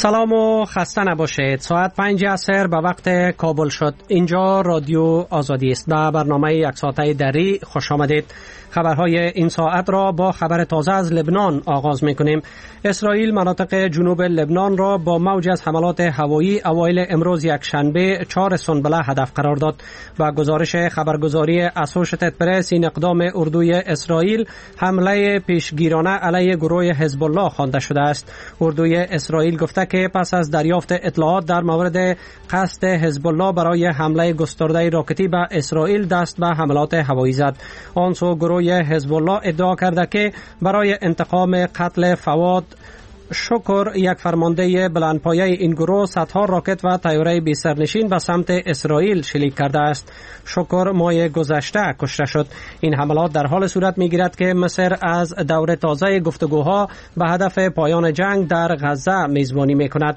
سلام و خسته نباشید. ساعت 5 عصر به وقت کابل شد. اینجا رادیو آزادی است. به برنامه یک ساعته دری خوش آمدید. خبرهای این ساعت را با خبر تازه از لبنان آغاز می‌کنیم. اسرائیل مناطق جنوب لبنان را با موج از حملات هوایی اوایل امروز یک شنبه 4 سنبله هدف قرار داد. و گزارش خبرگزاری اسوشیتد پرس این اقدام اردوی اسرائیل حمله پیشگیرانه علیه گروه حزب الله خوانده شده است. اردوی اسرائیل گفته که پس از دریافت اطلاعات در مورد قصد حزب الله برای حمله گسترده راکتی به اسرائیل دست به حملات هوایی زد. آن سو گروه حزب الله ادعا کرده که برای انتقام قتل فواد شکر، یک فرمانده بلندپایه این گروه، صدها راکت و طیاره بی سرنشین به سمت اسرائیل شلیک کرده است. شکر ماه گذشته کشته شد. این حملات در حال صورت می‌گیرد که مصر از دور تازه گفتگوها به هدف پایان جنگ در غزه میزبانی می‌کند.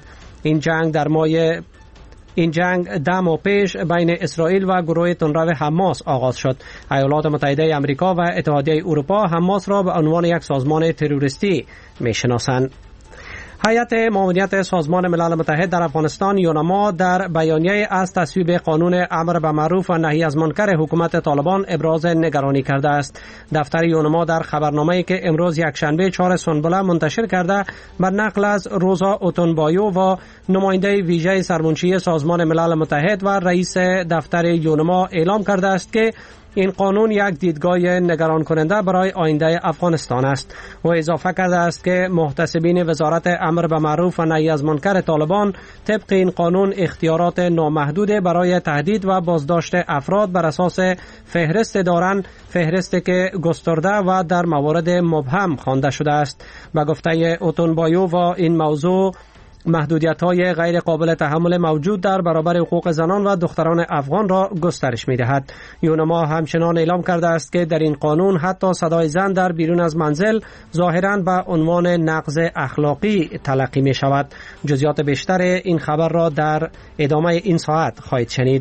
این جنگ 10 ماه پیش بین اسرائیل و گروه تندرو حماس آغاز شد. ایالات متحده آمریکا و اتحادیه اروپا حماس را به عنوان یک سازمان تروریستی می‌شناسند. هیئت معاونیت سازمان ملل متحد در افغانستان یونما در بیانیه از تصویب قانون امر به معروف و نهی از منکر حکومت طالبان ابراز نگرانی کرده است. دفتر یونما در خبرنامه‌ای که امروز یکشنبه 4 سنبله منتشر کرده بر نقل از روزا اوتونبایو و نماینده ویژه سرمنشی سازمان ملل متحد و رئیس دفتر یونما اعلام کرده است که این قانون یک دیدگاه نگران کننده برای آینده افغانستان است. و اضافه کرده است که محتسبین وزارت امر به معروف و نهی از منکر طالبان طبق این قانون اختیارات نامحدود برای تهدید و بازداشت افراد بر اساس فهرست دارند، فهرستی که گسترده و در موارد مبهم خوانده شده است. به گفته اوتونبایو و این موضوع محدودیت‌های غیر قابل تحمل موجود در برابر حقوق زنان و دختران افغان را گسترش می‌دهد. یونما همچنان اعلام کرده است که در این قانون حتی صدای زن در بیرون از منزل ظاهراً به عنوان نقض اخلاقی تلقی می‌شود. جزئیات بیشتر این خبر را در ادامه این ساعت خواهید شنید.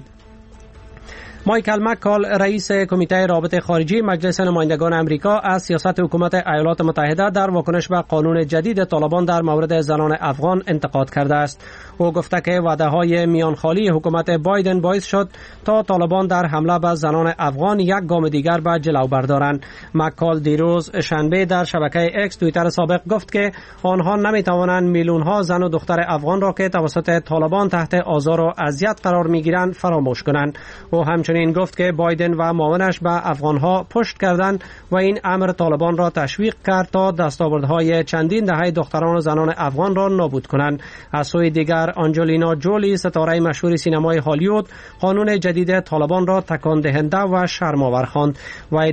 مایکل مکال، رئیس کمیته رابطه خارجی مجلس نمایندگان امریکا، از سیاست حکومت ایالات متحده در واکنش به قانون جدید طالبان در مورد زنان افغان انتقاد کرده است. او گفته که وعده‌های میانخالی حکومت بایدن باعث شد تا طالبان در حمله به زنان افغان یک گام دیگر به جلو بردارند. مکال دیروز شنبه در شبکه اکس توییتر سابق گفت که آنها نمی‌توانند میلیون‌ها زن و دختر افغان را که توسط طالبان تحت آزار و اذیت قرار می‌گیرند فراموش کنند. او همچنین این گفت که بایدن و معاونش به افغانها پشت کردند و این امر طالبان را تشویق کرد تا دستاوردهای چندین دهه دختران و زنان افغان را نابود کنند. از سوی دیگر آنجلینا جولی، ستاره مشهور سینمای هالیوود، قانون جدید طالبان را تکان دهنده و شرم‌آور خواند. وی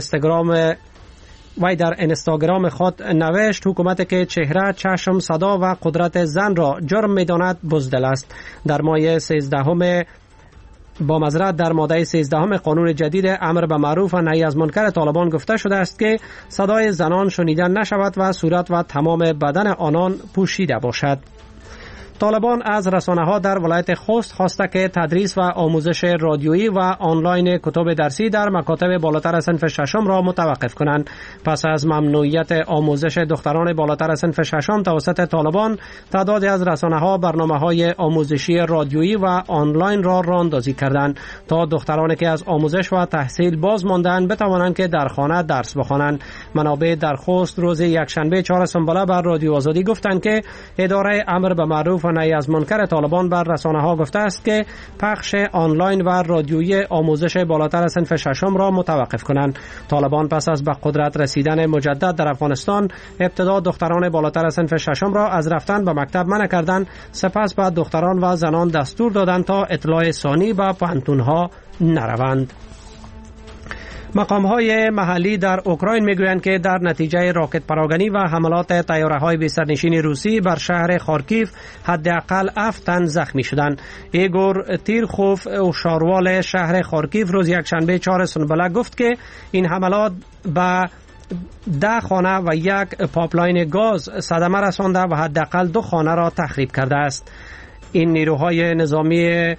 در اینستاگرام خود نوشت حکومت که چهره، چشم، صدا و قدرت زن را جرم می‌داند بزدل است. در مایه 13 با مذرت در ماده 13 قانون جدید امر به معروف و نهی از منکر طالبان گفته شده است که صدای زنان شنیده نشود و صورت و تمام بدن آنان پوشیده باشد. طالبان از رسانه‌ها در ولایت خوست خواسته که تدریس و آموزش رادیویی و آنلاین کتب درسی در مکاتب بالاتر صنف ششم را متوقف کنند. پس از ممنوعیت آموزش دختران بالاتر صنف ششم توسط طالبان، تعدادی از رسانه‌ها برنامه‌های آموزشی رادیویی و آنلاین را راه‌اندازی کردند تا دخترانی که از آموزش و تحصیل باز ماندند بتوانند که در خانه درس بخوانند. منابع در خوست روز یکشنبه 4 سنبله بر رادیو آزادی گفتند که اداره امر به معروف و نهی از منکر طالبان بر رسانه‌ها گفته است که پخش آنلاین و رادیویی آموزش بالاتر صنف ششم را متوقف کنند. طالبان پس از به قدرت رسیدن مجدد در افغانستان ابتدا دختران بالاتر صنف ششم را از رفتن به مکتب منع کردند، سپس بعد دختران و زنان دستور دادند تا اطلاع ثانی به پانتون‌ها نروند. مقام‌های محلی در اوکراین میگویند که در نتیجه راکت پراگنی و حملات طیاره‌های بی سرنشین روسی بر شهر خارکیف حداقل 7 تن زخمی شدند. ایگور تیرخوف، هوشیاروال شهر خارکیف، روز یکشنبه 4 سنبله گفت که این حملات به 10 خانه و یک پایپلاین گاز صدمه رسانده و حداقل 2 خانه را تخریب کرده است. این نیروهای نظامی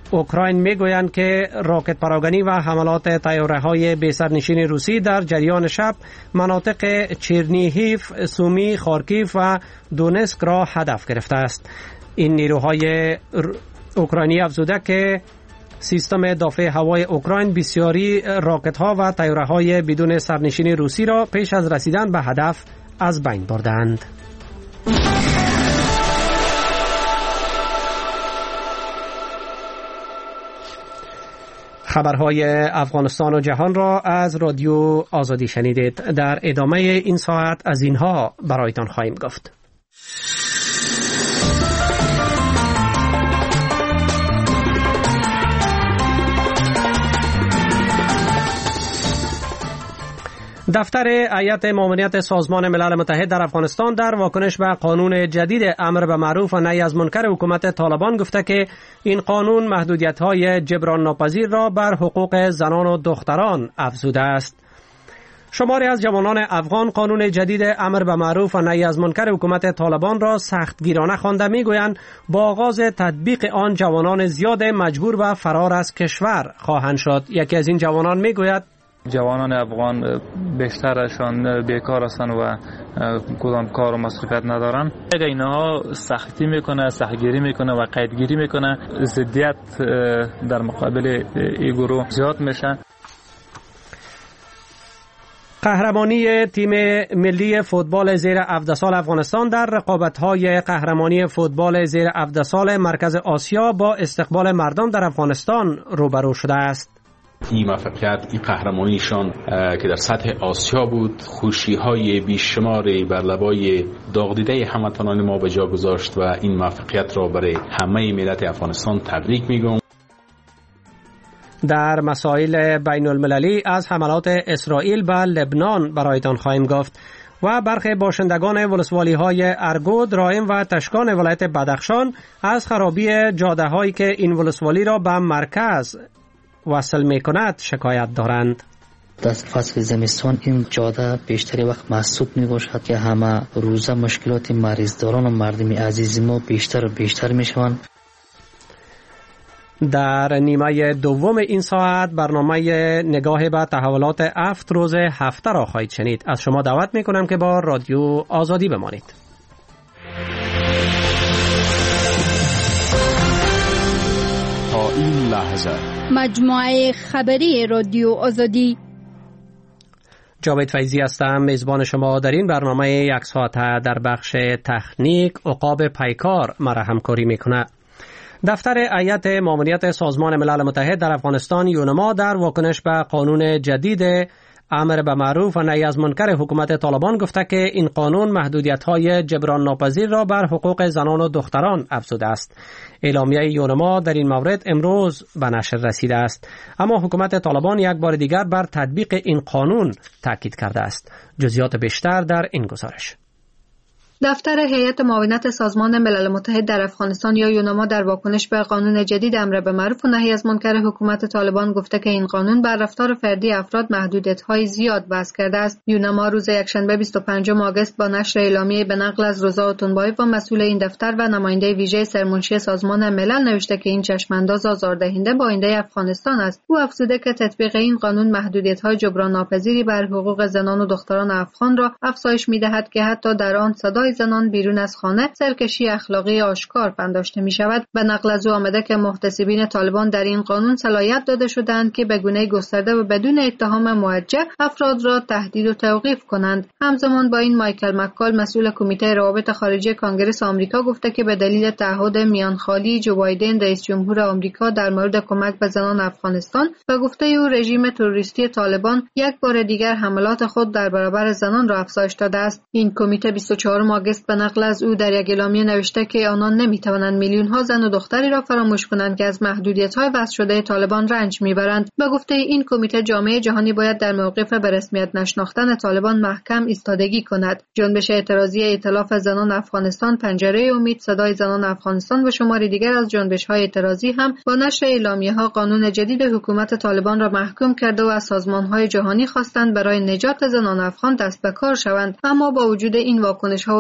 اوکراین میگویند که راکت پراگنی و حملات طیاره‌های بی سرنشین روسی در جریان شب مناطق چرنیهیف، سومی، خارکیف و دونسک را هدف گرفته است. این نیروهای اوکراینی افزوده که سیستم دفاع هوای اوکراین بسیاری راکت‌ها و طیاره‌های بدون سرنشین روسی را پیش از رسیدن به هدف از بین بردند. خبرهای افغانستان و جهان را از رادیو آزادی شنیدید. در ادامه این ساعت از اینها برایتان خواهیم گفت. دفتر هیئت ماموریت سازمان ملل متحد در افغانستان در واکنش به قانون جدید امر به معروف و نهی از منکر حکومت طالبان گفته که این قانون محدودیت‌های جبران ناپذیر را بر حقوق زنان و دختران افزوده است. شماری از جوانان افغان قانون جدید امر به معروف و نهی از منکر حکومت طالبان را سختگیرانه خوانده میگویند با آغاز تطبیق آن جوانان زیاد مجبور به فرار از کشور خواهند شد. یکی از این جوانان میگوید جوانان افغان بیشترشان بیکار هستند و کدام کار و مسئولیت ندارن. اگر اینها سختی میکنه، سختگیری میکنه و قیدگیری میکنه، ضدیت در مقابل این گروه زیاد میشه. قهرمانی تیم ملی فوتبال زیر 17 سال افغانستان در رقابت‌های قهرمانی فوتبال زیر 17 سال مرکز آسیا با استقبال مردم در افغانستان روبرو شده است. این موفقیت، این قهرمانیشان که در سطح آسیا بود، خوشی‌های بیشماری بر لبای داغ‌دیده هموطنان ما به جا گذاشت و این موفقیت را برای همه ملت افغانستان تبریک میگم. در مسائل بین المللی از حملات اسرائیل به لبنان برایتان خواهیم گفت و برخی باشندگان ولسوالی‌های ارگود، رایم و تشکان ولایت بدخشان از خرابی جاده‌هایی که این ولسوالی را به مرکز وصل می‌کند شکایت دارند. در فصل زمستان این جاده بیشتری وقت مسدود می‌باشد که همه روزه مشکلات مریضداران و مردم عزیز ما بیشتر و بیشتر می‌شوند. در نیمه دوم این ساعت برنامه نگاه به تحولات 7 روز هفته را خواهید شنید. از شما دعوت می‌کنم که با رادیو آزادی بمانید. تا این لحظه مجموعه خبری رادیو آزادی. جاوید فیضی هستم، میزبان شما در این برنامه یک ساعته. در بخش تکنیک عقاب پیکار مرا همکاری میکنه. دفتر هیئت ماموریت سازمان ملل متحد در افغانستان یونما در واکنش به قانون جدید امر به معروف و نهی از منکر حکومت طالبان گفته که این قانون محدودیت‌های جبران ناپذیر را بر حقوق زنان و دختران افزوده است. اعلامیه یونما در این مورد امروز به نشر رسیده است، اما حکومت طالبان یک بار دیگر بر تطبیق این قانون تاکید کرده است. جزئیات بیشتر در این گزارش. دفتر هیئت معاونت سازمان ملل متحد در افغانستان یا یونما در واکنش به قانون جدید امر به معروف و نهی از منکر حکومت طالبان گفته که این قانون بر رفتار فردی افراد محدودیت‌های زیاد وضع کرده است. یونما روز یکشنبه 25 آگوست با نشر اعلامیه به نقل از رضا اتونبایف و مسئول این دفتر و نماینده ویژه سرمنشی سازمان ملل نوشته که این چشمانداز آزاردهنده با آینده افغانستان است. او افزوده که تطبیق این قانون محدودیت‌های جبران ناپذیری بر حقوق زنان و دختران افغان را افزایش می‌دهد که حتی در آن صدای زنان بیرون از خانه سرکشی اخلاقی آشکار پنداشته می شود. به نقل از او آمده که محتسبین طالبان در این قانون صلاحیت داده شدند که به گونه گسترده و بدون اتهام موجه افراد را تهدید و توقیف کنند. همزمان با این مایکل مکال مسئول کمیته روابط خارجی کانگرس آمریکا گفته که به دلیل تعهد میانخالی جو بایدن رئیس جمهور آمریکا در مورد کمک به زنان افغانستان و گفته او رژیم تروریستی طالبان یک بار دیگر حملات خود در برابر زنان را افزایش داده است. این کمیته 24 آگوست به نقل از او در یک اعلامیه نوشته که آنان نمی‌توانند میلیون‌ها زن و دختری را فراموش کنند که از محدودیت‌های وضع شده طالبان رنج می‌برند. به گفته این کمیته جامعه جهانی باید در موقف به رسمیت نشناختن طالبان محکم ایستادگی کند. جنبش اعتراضی ائتلاف زنان افغانستان، پنجره امید، صدای زنان افغانستان و شماری دیگر از جنبش‌های اعتراضی هم با نشر اعلامیه‌ها قانون جدید حکومت طالبان را محکوم کرده و از سازمان‌های جهانی خواستند برای نجات زنان افغان دست به کار شوند. اما با وجود این واکنش‌ها و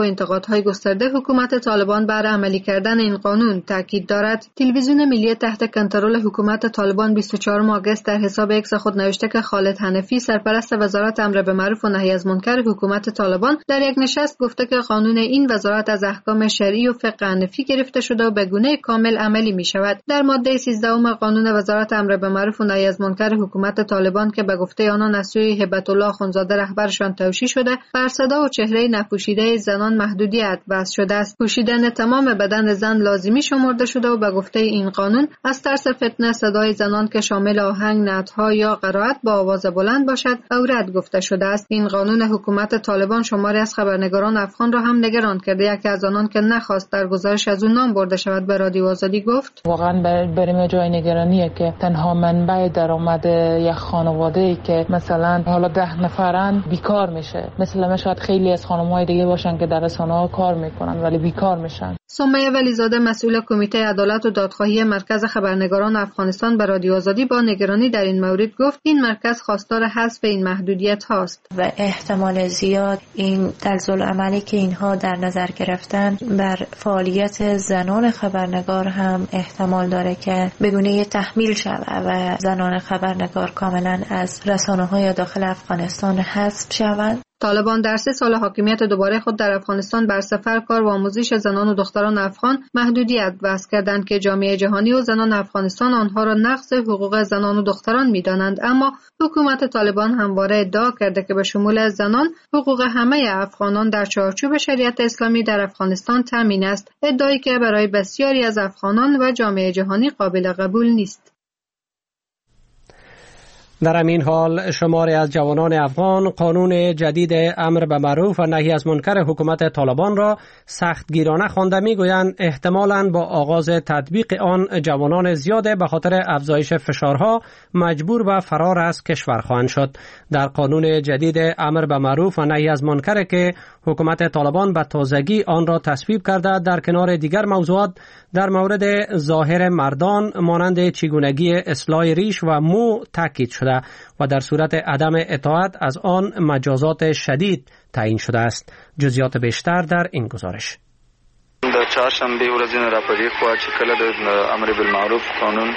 انتقادهای گسترده حکومت طالبان بر عملی کردن این قانون تاکید دارد. تلویزیون ملی تحت کنترل حکومت طالبان 24 آگوست در حساب اکس خود نوشته که خالد حنفی سرپرست وزارت امر به معروف و نهی از منکر حکومت طالبان در یک نشست گفته که قانون این وزارت از احکام شرعی و فقه حنفی گرفته شده و به گونه کامل عملی می شود. در ماده 13 قانون وزارت امر به معروف و نهی از منکر حکومت طالبان که به گفته آنان از سوی هبت الله اخوندزاده رهبرشان توشیح شده، بر صدا و چهره نپوشیده زنان محدودیت وضع شده است. پوشیدن تمام بدن زن لازمی شمرده شده و به گفته این قانون از ترس فتنه صدای زنان که شامل آهنگ، نعت‌ها یا قرائت با آواز بلند باشد عورت گفته شده است. این قانون حکومت طالبان شماری از خبرنگاران افغان را هم نگران کرده. یکی از آنان که نخواست در گزارش از او نام برده شود به رادیو آزادی گفت: واقعا برای جای نگرانیه که تنها منبع درآمد یک خانواده‌ای که مثلا حالا 10 نفرن بیکار میشه. مثلا شاید خیلی از خانم‌های دیگه باشن که در رسانه‌ها کار میکنن ولی بیکار میشن. سمیه ولیزاده مسئول کمیته عدالت و دادخواهی مرکز خبرنگاران افغانستان به رادیو آزادی با نگرانی در این مورد گفت این مرکز خواستار حذف این محدودیت هاست و احتمال زیاد این طرزالعملی که اینها در نظر گرفتن بر فعالیت زنان خبرنگار هم احتمال داره که به گونه تحمیل شود و زنان خبرنگار کاملا از رسانه‌های داخل افغانستان حذف شوند. طالبان در 3 سال حاکمیت دوباره خود در افغانستان بر سفر، کار و آموزش زنان و دختران افغان محدودیت وضع کردند که جامعه جهانی و زنان افغانستان آنها را نقض حقوق زنان و دختران می‌دانند، اما حکومت طالبان همواره ادعا کرده که به شمول زنان حقوق همه افغانان در چارچوب شریعت اسلامی در افغانستان تامین است، ادعایی که برای بسیاری از افغانان و جامعه جهانی قابل قبول نیست. در همین حال شماری از جوانان افغان قانون جدید امر به معروف و نهی از منکر حکومت طالبان را سختگیرانه خوانده میگویند احتمالاً با آغاز تطبیق آن جوانان زیاده به خاطر افزایش فشارها مجبور به فرار از کشور خواهند شد. در قانون جدید امر به معروف و نهی از منکر که حکومت طالبان به تازگی آن را تصویب کرده، در کنار دیگر موضوعات در مورد ظاهر مردان مانند چگونگی اصلاح ریش و مو تاکید شده و در صورت عدم اطاعت از آن مجازات شدید تعیین شده است. جزئیات بیشتر در این گزارش. در چهارشنبه ورځ راپورې خو چې کله د امر بالمعروف قانون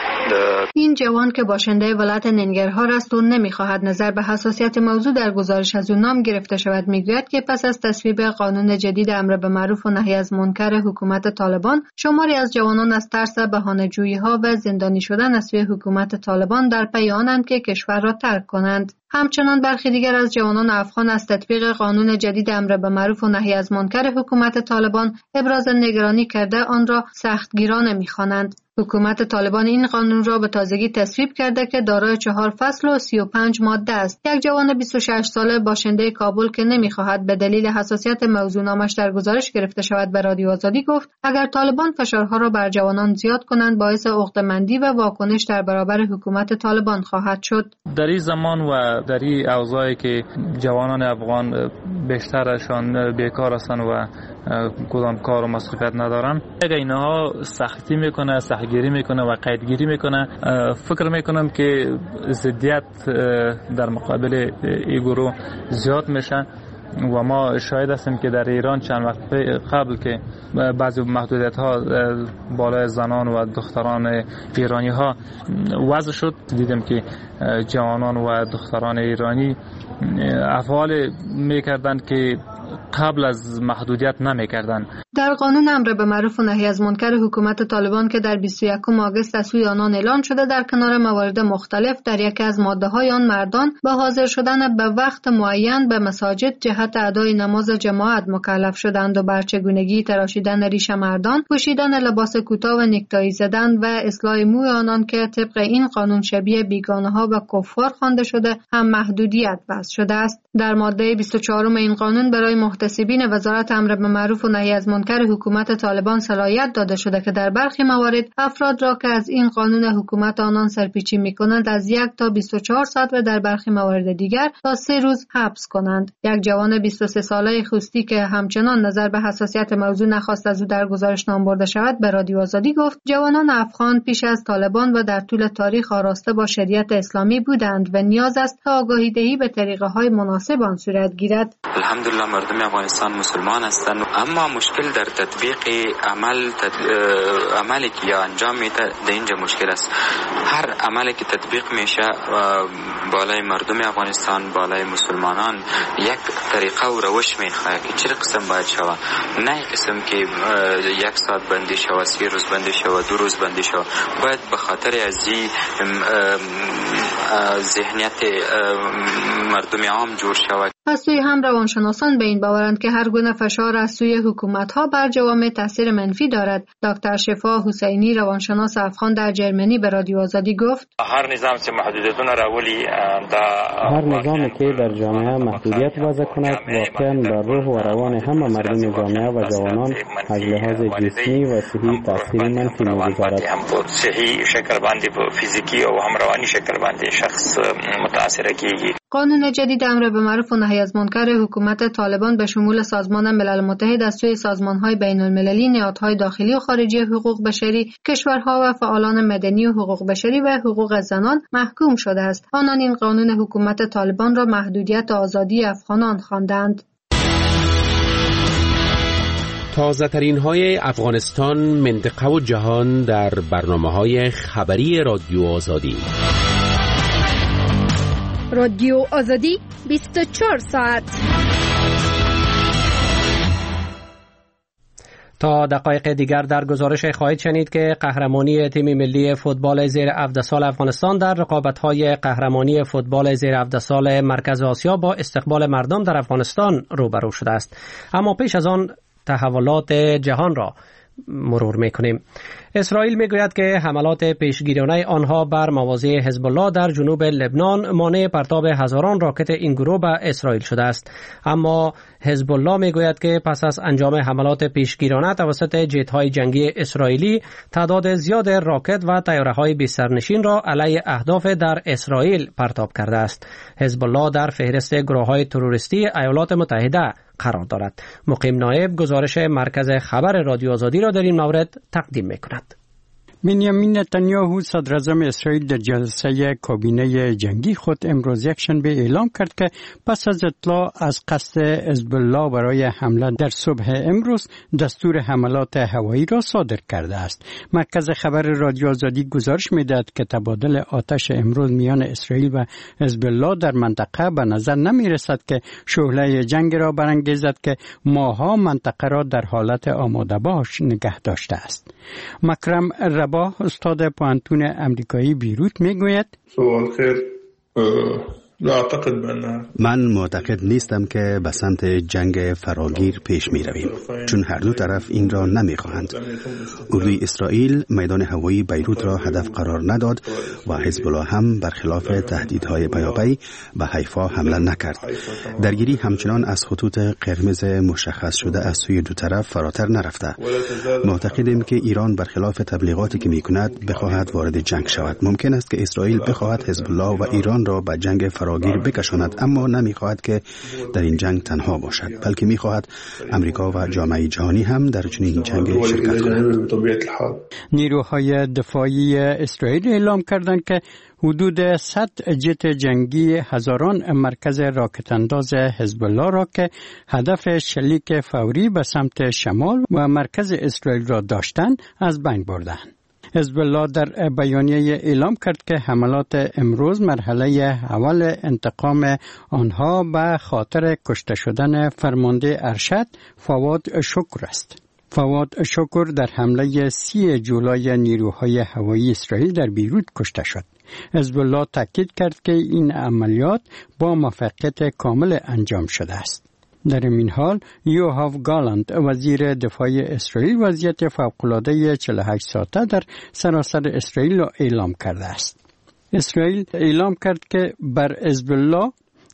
این جوان که باشنده ولایت ننگرهار است و نمیخواهد نظر به حساسیت موضوع در گزارش از او نام گرفته شود میگوید که پس از تصویب قانون جدید امر به معروف و نهی از منکر حکومت طالبان، شماری از جوانان از ترس بهانه‌جویی‌ها و زندانی شدن از سوی حکومت طالبان در پی آنند که کشور را ترک کنند. همچنان برخی دیگر از جوانان افغان از تطبیق قانون جدید امر به معروف و نهی از منکر حکومت طالبان ابراز نگرانی کرده آن را سختگیرانه می‌خوانند. حکومت طالبان این قانون را به تازگی تصویب کرده که دارای 4 فصل و 35 ماده است. یک جوان 26 ساله باشنده کابل که نمی‌خواهد به دلیل حساسیت موضوع نامش در گزارش گرفته شود به رادیو آزادی گفت اگر طالبان فشارها را بر جوانان زیاد کنند باعث عقده‌مندی و واکنش در برابر حکومت طالبان خواهد شد. در این زمان و در این اوضاعی که جوانان افغان بیشترشان بیکار هستند و کدام کار و مصروفیت ندارن، اگر اینها سختی میکنه، سختگیری میکنه و قیدگیری میکنه، فکر میکنم که ضدیت در مقابل این گروه زیاد میشه و ما شاهد هستیم که در ایران چند وقت قبل که بعضی محدودیت ها بالای زنان و دختران ایرانی ها وضع شد، دیدیم که جوانان و دختران ایرانی افعال میکردند که قبل از محدودیت نمی‌کردند. در قانون امر به معروف و نهی از منکر حکومت طالبان که در 21 آگوست از سوی آنان اعلان شده، در کنار موارد مختلف در یکی از ماده‌های آن مردان با حاضر شدن به وقت معین به مساجد جهت ادای نماز جماعت مکلف شدند و بر چگونگی تراشیدن ریش مردان، پوشیدن لباس کوتاه و نیکتایی زدن و اصلاح موی آنان که طبق این قانون شبیه بیگانه‌ها و کفار خوانده شده هم محدودیت وضع شده است. در ماده 24 این قانون برای محتسبین وزارت امر به معروف و نهی از منکر منکر حکومت طالبان صلاحیت داده شده که در برخی موارد افراد را که از این قانون حکومت آنان سرپیچی می‌کنند از 1 تا 24 ساعت و در برخی موارد دیگر تا 3 روز حبس کنند. یک جوان 23 ساله خوستی که همچنان نظر به حساسیت موضوع نخواست از او در گزارش نام برده شود به رادیو آزادی گفت جوانان افغان پیش از طالبان و در طول تاریخ آراسته با شریعت اسلامی بودند و نیاز است تا آگاهی دهی به طریقه‌های مناسب آن صورت گیرد. الحمدلله مردم افغانستان مسلمان هستند، اما مشکل در تطبیق عملی که یا انجام میده در اینجا مشکل است. هر عملی که تطبیق میشه بالای مردم افغانستان، بالای مسلمانان یک طریقه و روش میخواد که چه قسم باید شود، نه قسم که 1 ساعت بندی شود، 3 روز بندی شود، 2 روز بندی شود. باید به خاطر از ذهنیت مردم عام جور شود. از سوی هم روانشناسان به این باورند که هر گونه فشار از سوی حکومت‌ها بر جوامع تاثیر منفی دارد. دکتر شفا حسینی روانشناس افغان در جرمنی به رادیو آزادی گفت هر نظام که در جامعه محدودیت وضع کند واقعا بر روح و روان همه مردم جامعه و جوانان از لحاظ جسمی و صحی تاثیر منفی می‌گذارد. صحی شکل باندې فیزیکی او هم روانی شکل باندې شخص متاثر کیږي. قانون جدید امر به معروف و نهی از منکر حکومت طالبان به شمول سازمان ملل متحد از سوی سازمان‌های بین‌المللی، نهادهای داخلی و خارجی حقوق بشری، کشورها و فعالان مدنی و حقوق بشری و حقوق زنان محکوم شده است. آنان این قانون حکومت طالبان را محدودیت آزادی افغانان خواندند. تازه ترین های افغانستان، منطقه و جهان در برنامه‌های خبری رادیو آزادی. رادیو آزادی 24 ساعت. تا دقایق دیگر در گزارش خواهید شنید که قهرمانی تیم ملی فوتبال زیر 17 سال افغانستان در رقابت‌های قهرمانی فوتبال زیر 17 سال مرکز آسیا با استقبال مردم در افغانستان روبرو شده است. اما پیش از آن تحولات جهان را مرور می‌کنیم. اسرائیل میگوید که حملات پیشگیرانه آنها بر مواضع حزب الله در جنوب لبنان مانع پرتاب هزاران راکت این گروه به اسرائیل شده است. اما حزب الله میگوید که پس از انجام حملات پیشگیرانه توسط جت‌های جنگی اسرائیلی تعداد زیاد راکت و طیاره‌های بی‌سرنشین را علیه اهداف در اسرائیل پرتاب کرده است. حزب الله در فهرست گروه‌های تروریستی ایالات متحده قرار دارد. مقیم نایب گزارش مرکز خبر رادیو آزادی را در این مورد تقدیم می‌کند. بنیامین نتانیاهو صدراعظم اسرائیل در جلسه کابینه جنگی خود امروز یکشنبه اعلام کرد که پس از اطلاع از قصد حزب الله برای حمله در صبح امروز دستور حملات هوایی را صادر کرده است. مرکز خبر رادیو آزادی گزارش می‌دهد که تبادل آتش امروز میان اسرائیل و حزب الله در منطقه به نظر نمی‌رسد که شعله جنگ را برانگیزد که ماها منطقه را در حالت آماده باش نگه داشته است. مکرم رباه استاد پوهنتون امریکایی بیروت میگوید من معتقد نیستم که به سمت جنگ فراگیر پیش می رویم، چون هر دو طرف این را نمی خواهند. اردوی اسرائیل میدان هوایی بیروت را هدف قرار نداد و حزب الله هم برخلاف تهدیدهای پیاپی به حیفا حمله نکرد. درگیری همچنان از خطوط قرمز مشخص شده از سوی دو طرف فراتر نرفته. معتقدیم که ایران برخلاف تبلیغاتی که می کند بخواهد وارد جنگ شود. ممکن است که اسرائیل بخواهد حزب الله و ایران را به جنگ فراگیر بکشاند، اما نمیخواهد که در این جنگ تنها باشد، بلکه میخواهد امریکا و جامعه جهانی هم در چنین جنگ شرکت کنند. نیروهای دفاعی اسرائیل اعلام کردند که حدود 100 جت جنگی هزاران مرکز راکت انداز حزب الله را که هدف شلیک فوری به سمت شمال و مرکز اسرائیل را داشتند از بین بردند. حزب الله در بیانیه اعلام کرد که حملات امروز مرحله اول انتقام آنها به خاطر کشته شدن فرمانده ارشد فواد شکر است. فواد شکر در حمله 30 جولای نیروهای هوایی اسرائیل در بیروت کشته شد. حزب الله تاکید کرد که این عملیات با موفقیت کامل انجام شده است. در این حال یوآف گالانت وزیر دفاع اسرائیل وضعیت فوق‌العاده 48 ساعته در سراسر اسرائیل را اعلام کرده است. اسرائیل اعلام کرد که بر حزب الله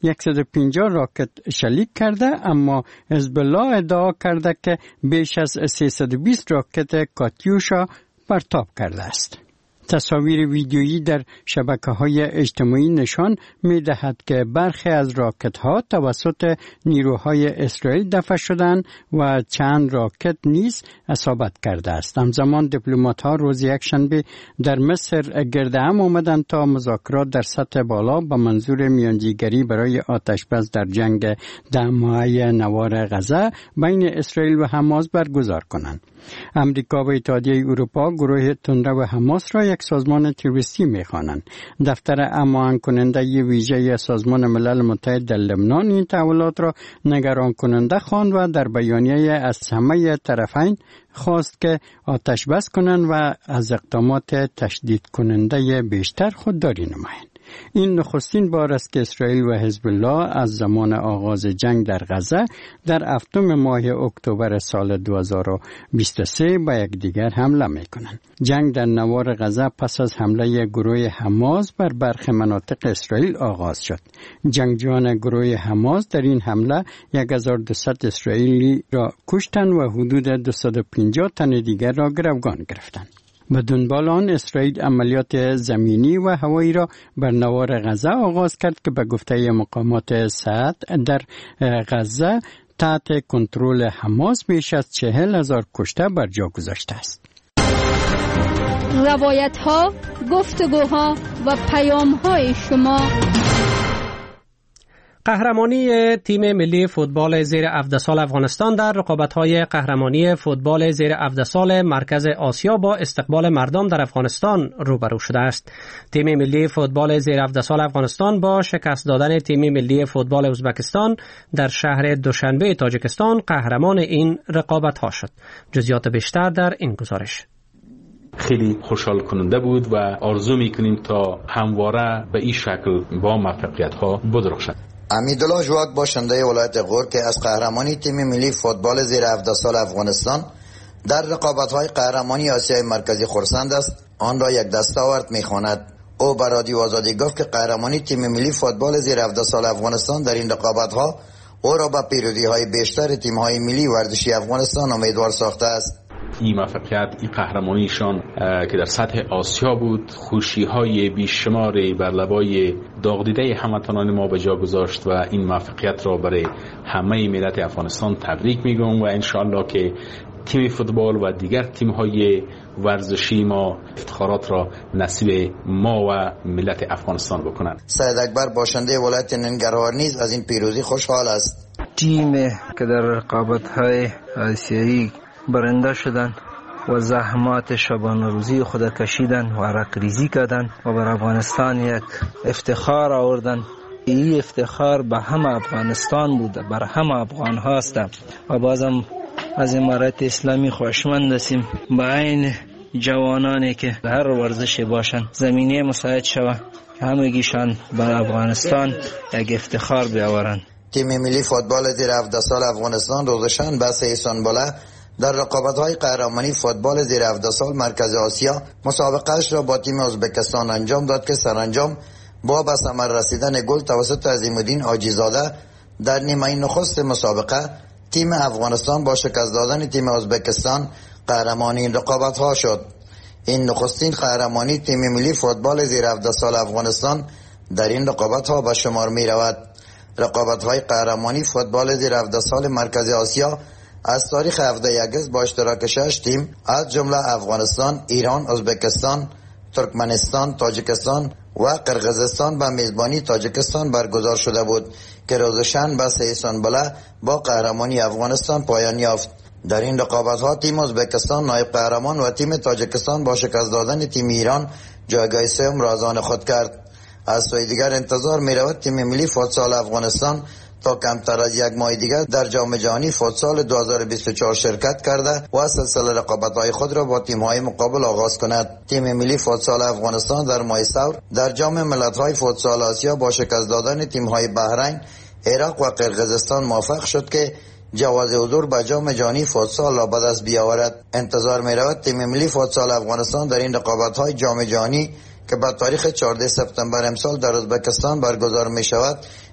150 راکت شلیک کرده، اما حزب الله ادعا کرده که بیش از 320 راکت کاتیوشا پرتاب کرده است. تصاویر ویدیویی در شبکه‌های اجتماعی نشان می‌دهد که برخی از راکت‌ها توسط نیروهای اسرائیل دفع شدند و چند راکت نیز اصابت کرده است. همزمان دیپلمات‌ها روز یکشنبه در مصر گرد هم آمدند تا مذاکرات در سطح بالا با منظور میانجیگری برای آتش‌بس در جنگ 10 ماهه نوار غزه بین اسرائیل و حماس برگزار کنند. امریکا و اتحادیه اروپا گروه تندرو حماس را یک سازمان تروریستی می‌خوانند. دفتر اماهنگ کننده ویژه سازمان ملل متحد در لبنان این تحولات را نگران کننده خواند و در بیانیه از همه طرفین خواست که آتش بس کنند و از اقدامات تشدید کننده بیشتر خودداری نمایند. این نخستین بار است که اسرائیل و حزب الله از زمان آغاز جنگ در غزه در 7 ماه اکتبر سال 2023 به یکدیگر حمله می‌کنند. جنگ در نوار غزه پس از حمله گروه حماس بر برخی مناطق اسرائیل آغاز شد. جنگجویان گروه حماس در این حمله 1200 اسرائیلی را کشتند و حدود 250 تن دیگر را گروگان گرفتند. به دنبال آن اسرائیل عملیات زمینی و هوایی را بر نوار غزه آغاز کرد که به گفته مقامات صحت در غزه تحت کنترل حماس بیش از 40,000 کشته بر جا گذاشته است. روایت‌ها، گفتگوها و پیام‌های شما. قهرمانی تیم ملی فوتبال زیر 17 سال افغانستان در رقابت‌های قهرمانی فوتبال زیر 17 سال مرکز آسیا با استقبال مردم در افغانستان روبرو شده است. تیم ملی فوتبال زیر 17 سال افغانستان با شکست دادن تیم ملی فوتبال ازبکستان در شهر دوشنبه تاجیکستان قهرمان این رقابت‌ها شد. جزئیات بیشتر در این گزارش. خیلی خوشحال کننده بود و آرزو می‌کنیم تا همواره به این شکل با موفقیت‌ها بدرخشد. امیدالله جواد باشنده ولایت غور که از قهرمانی تیم ملی فوتبال زیر 17 سال افغانستان در رقابت‌های قهرمانی آسیای مرکزی خرسند است، آن را یک دستاورد می‌خواند. او به رادیو آزادی گفت که قهرمانی تیم ملی فوتبال زیر 17 سال افغانستان در این رقابت‌ها او را به پیروزی‌های بیشتر تیم‌های ملی ورزشی افغانستان امیدوار ساخته است. این موفقیت، این قهرمانیشان که در سطح آسیا بود، خوشی‌های بیشماری بر لبای داغ‌دیده هموطنان ما به جا گذاشت و این موفقیت را برای همه ملت افغانستان تبریک میگم و انشاءالله که تیم فوتبال و دیگر تیم‌های ورزشی ما افتخارات را نصیب ما و ملت افغانستان بکنند. سید اکبر باشنده ولایت ننگرهار نیز از این پیروزی خوشحال است. تیم که در رقابت‌های آسیایی برنده شدن و زحمات شبانه روزی خود کشیدن و عرق ریزی کردن و بر افغانستان یک افتخار آوردن. این افتخار به همه افغانستان بوده، بر همه افغان هستم و بازم از امارت اسلامی خوشمند هستیم به عین جوانانی که هر ورزشی باشن زمینه مساعد شود که همگیشان بر افغانستان یک افتخار بیاورند. تیم ملی فوتبال زیر 17 سال افغانستان روزشان بس احسان‌باله در رقابت‌های قهرمانی فوتبال زیر 17 سال مرکز آسیا مسابقه‌اش را با تیم ازبکستان انجام داد که سرانجام با به ثمر رسیدن گل توسط عظیم‌الدین حاجی‌زاده در نیمه نخست مسابقه تیم افغانستان با شکست دادن تیم ازبکستان قهرمان این رقابت‌ها شد. این نخستین قهرمانی تیم ملی فوتبال زیر 17 سال افغانستان در این رقابت‌ها به شمار می‌رود. رقابت‌های قهرمانی فوتبال زیر 17 سال مرکز آسیا از تاریخ 17 اگست با اشتراک 6 تیم از جمله افغانستان، ایران، ازبکستان، ترکمنستان، تاجیکستان و قرقیزستان به میزبانی تاجیکستان برگزار شده بود که روزشان به احسان‌باله با قهرمانی افغانستان پایان یافت. در این رقابت‌ها تیم ازبکستان نایب قهرمان و تیم تاجیکستان با شکست دادن تیم ایران جایگاه سوم را از آن خود کرد. از سوی دیگر انتظار می‌رود تیم ملی فوتسال افغانستان تا کمتر از یک ماه دیگر در جام جهانی فوتسال 2024 شرکت کرده و سلسله رقابت‌های خود را با تیم‌های مقابل آغاز کند. تیم ملی فوتسال افغانستان در ماه ثور در جام ملت‌های فوتسال آسیا با شکست دادن تیم‌های بحرین، عراق و قرقیزستان موفق شد که جواز حضور به جام جهانی فوتسال را به دست بیاورد. انتظار می‌رود تیم ملی فوتسال افغانستان در این رقابت‌های جام جهانی که به تاریخ 14 سپتامبر امسال در ازبکستان برگزار می‌شود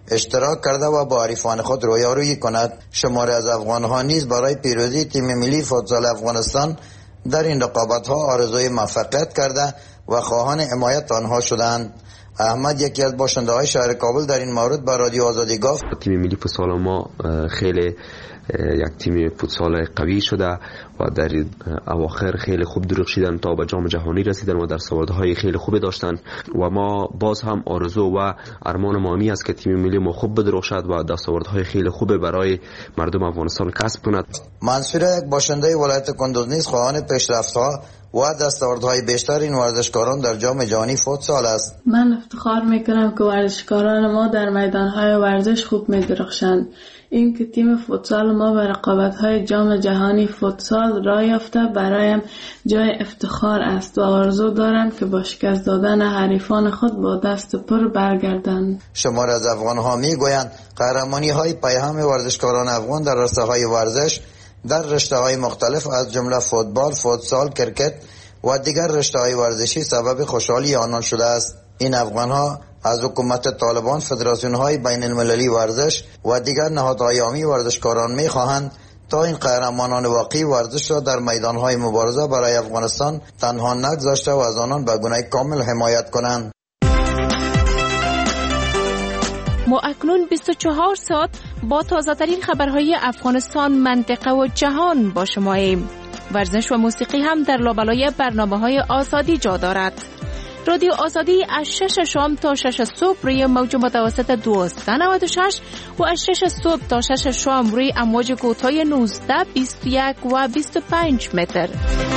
اشتراک کرده و با حریفان خود رویارویی کند. شماری از افغان‌ها نیز برای پیروزی تیم ملی فوتسال افغانستان در این رقابت‌ها آرزوی موفقیت کرده و خواهان حمایت آنها شدند. احمد یکی از باشنده‌های شهر کابل در این مورد با رادیو آزادی گفت: تیم ملی فوتسال ما خیلی یک تیم فوتسال قوی شده و در اواخر خیلی خوب درخشیدن تا به جام جهانی رسیدن و دستاوردهای خیلی خوبی داشتن و ما باز هم آرزو و ارمان ما است که تیم ملی ما خوب بدرخشد و دستاوردهای خیلی خوب برای مردم افغانستان کسب کند. منصور یک باشنده ولایت کندوز نیز خواهان پیشرفت‌ها و دستاوردهای بیشتر این ورزشکاران در جام جهانی فوتسال است. من افتخار میکنم که ورزشکاران ما در میدانهای ورزش خوب میدرخشند. این که تیم فوتسال ما به رقابت‌های جام جهانی فوتسال راه یافته برایم جای افتخار است و آرزو دارم که با شکست دادن حریفان خود با دست پر برگردند. شمار از افغان‌ها میگویند قهرمانی‌های پیهم ورزشکاران افغان در عرصه‌های ورزش در رشته‌های مختلف از جمله فوتبال، فوتسال، کرکت و دیگر رشته‌های ورزشی سبب خوشحالی آنان شده است. این افغان‌ها از حکومت طالبان، فدراسیون‌های بین المللی ورزش و دیگر نهادهای عامی ورزشکاران می‌خواهند تا این قهرمانان واقعی ورزش را در میدان‌های مبارزه برای افغانستان تنها نگذاشته و از آنان به گونه کامل حمایت کنند. ما اکنون 24 ساعت با تازه‌ترین خبرهای افغانستان، منطقه و جهان با شماییم. ورزش و موسیقی هم در لابلای برنامه‌های آزادی جا دارد. رادیو آزادی از 6 شام تا 6 صبح روی موج متوسط 1296 و از 6 صبح تا 6 شام روی امواج کوتاه 19، 21 و 25 متر.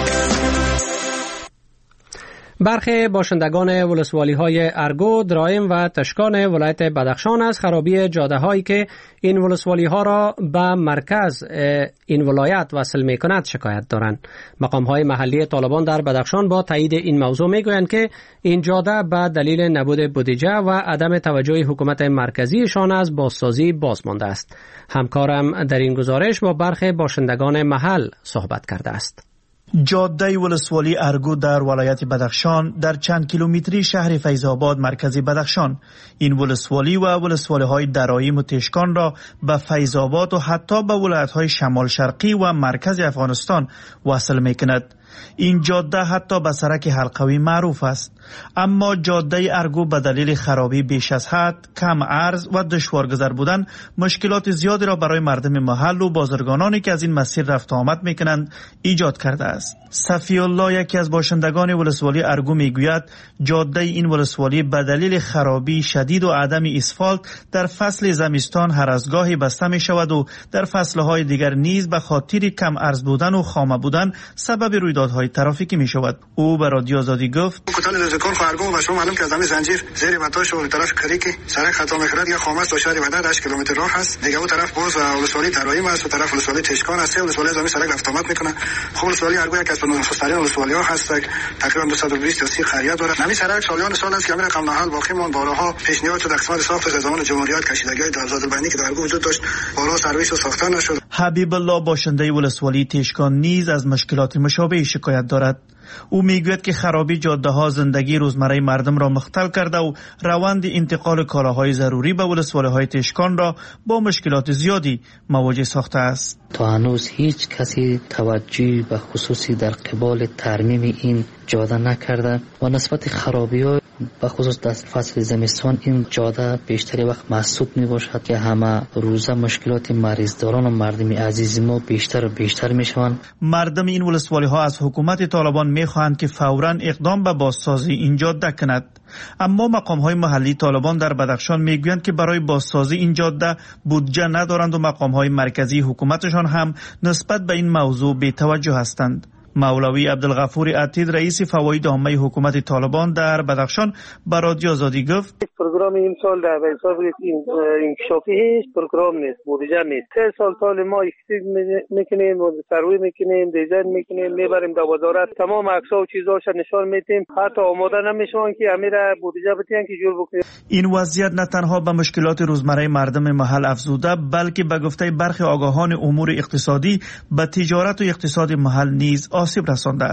برخی باشندگان ولسوالی‌های ارگو، درایم و تشکان ولایت بدخشان از خرابی جاده‌هایی که این ولسوالی‌ها را به مرکز این ولایت وصل می‌کند شکایت دارند. مقام‌های محلی طالبان در بدخشان با تایید این موضوع می‌گویند که این جاده به دلیل نبود بودجه و عدم توجه حکومت مرکزیشان از بازسازی باز مانده است. همکارم در این گزارش با برخی باشندگان محل صحبت کرده است. جاده ولسوالی ارگو در ولایت بدخشان در چند کیلومتری شهر فیض‌آباد مرکز بدخشان، این ولسوالی و ولسوالی‌های درایم و تشکان را به فیض‌آباد و حتی به ولایت‌های شمال شرقی و مرکز افغانستان وصل می‌کند. این جاده حتی به سرک حلقوی معروف است، اما جاده ارگو به دلیل خرابی بیش از حد، کم عرض و دشوارگذر بودن مشکلات زیادی را برای مردم محل و بازرگانانی که از این مسیر رفت آمد میکنند ایجاد کرده است. صفی الله یکی از باشندگان ولسوالی ارگو میگوید جاده این ولسوالی به دلیل خرابی شدید و عدم اسفالت در فصل زمستان هر از گاهی بسته می شود و در فصلهای دیگر نیز به خاطر کم عرض بودن و خامه بودن سبب رویدادهای ترافیکی می شود. او به رادیو آزادی گفت: کتان ذکر خارگو و شما معلوم که از همین زنجیر زیر وتاش و طرف کریکی سرک خطا میخورد یا خامه است و شهر بدر 8 کیلومتر راه است. دیگه اون طرف باز ولسوالی درایم است و طرف ولسوالی تشکان است. ولسوالی از همین سرک رفت آمد میکنه. خب ولسوالی ارگو یک از نخست‌ترین ولسوالی ها هست، تقریبا 220 تا 30 خریت داره. همین سرک سالیان سال است که همین رقم نهال باقی مون بارها پیشنهاد شد قسمت ساختش از زمان جمهوریت کشیدگی در آزادالبینی که در ارگو وجود داشت بارها سرویس و ساخته نشد. حبیب الله باشنده ولسوالی تشکان نیز از مشکلات مشابه شکایت دارد. او میگوید که خرابی جاده ها زندگی روزمره مردم را مختل کرده و روند انتقال کالاهای ضروری به ولسوالی های تشکان را با مشکلات زیادی مواجه ساخته است. تا هنوز هیچ کسی توجهی به خصوصی در قبال ترمیم این جاده نکرده و نسبت خرابی ها به خصوص در فصل زمستان این جاده بیشتری وقت مسدود می باشد که همه روزه مشکلات مریضداران و مردم عزیز ما بیشتر و بیشتر می شوند. مردم این ولسوالی ها از حکومت طالبان می خواهند که فوراً اقدام به بازسازی این جاده کند، اما مقام های محلی طالبان در بدخشان می گویند که برای بازسازی این جاده بودجه ندارند و مقام های مرکزی حکومتشان هم نسبت به این موضوع بی‌توجه هستند. مولوی عبدالغفور عتید رئیس فواید عامه حکومت طالبان در بدخشان به رادیو آزادی گفت: پروگرام این سال در حساب این انکشافی هیچ پروگرام نیست، بودجه نیست. 3 سال ما اکسید میکنیم و سروی میکنیم، دیزاین میکنیم، میبریم در وزارت، تمام عکس‌ها و چیزاش نشان میدیم، حتی آماده نمیشون که امیر بودجه بتین که جور بکنیم. این وضعیت نه تنها به مشکلات روزمره مردم محل افزوده، بلکه به گفته برخی آگاهان امور اقتصادی به تجارت و اقتصاد محل نیز آسیب رسانده است.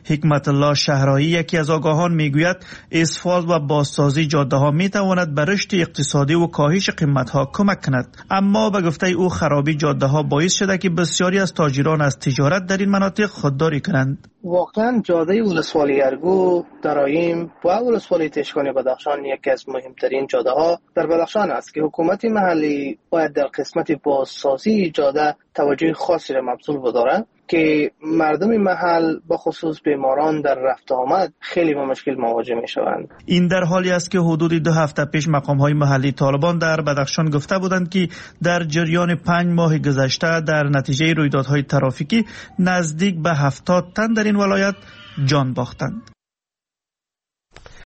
حکمت الله شهرایی یکی از آگاهان میگوید اسفالت و بازسازی جاده ها میتواند به رشد اقتصادی و کاهش قیمت ها کمک کند، اما به گفته او خرابی جاده ها باعث شده که بسیاری از تاجران از تجارت در این مناطق خودداری کنند. واقعا جاده ولسوالی ارگو، درایم و ولسوالی تشکان بدخشان یکی از مهمترین جاده ها در بدخشان است که حکومت محلی باید در قسمت بازسازی جاده توجه خاصی را مبذول بدارد که مردم محل به خصوص بیماران در رفت آمد خیلی با مشکل مواجه می شوند. این در حالی است که حدود 2 هفته پیش مقام های محلی طالبان در بدخشان گفته بودند که در جریان 5 ماه گذشته در نتیجه رویدادهای ترافیکی نزدیک به 70 تن در این ولایت جان باختند.